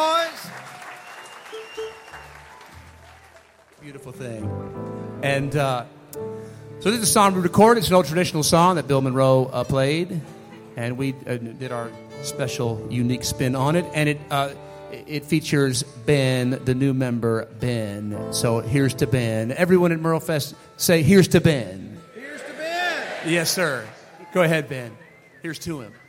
boys. Beautiful thing. And so this is a song we recorded. It's an old traditional song that Bill Monroe played. And we did our special, unique spin on it. And it features Ben, the new member, Ben. So here's to Ben. Everyone at Merle Fest say, here's to Ben. Here's to Ben. Yes, sir. Go ahead, Ben. Here's to him.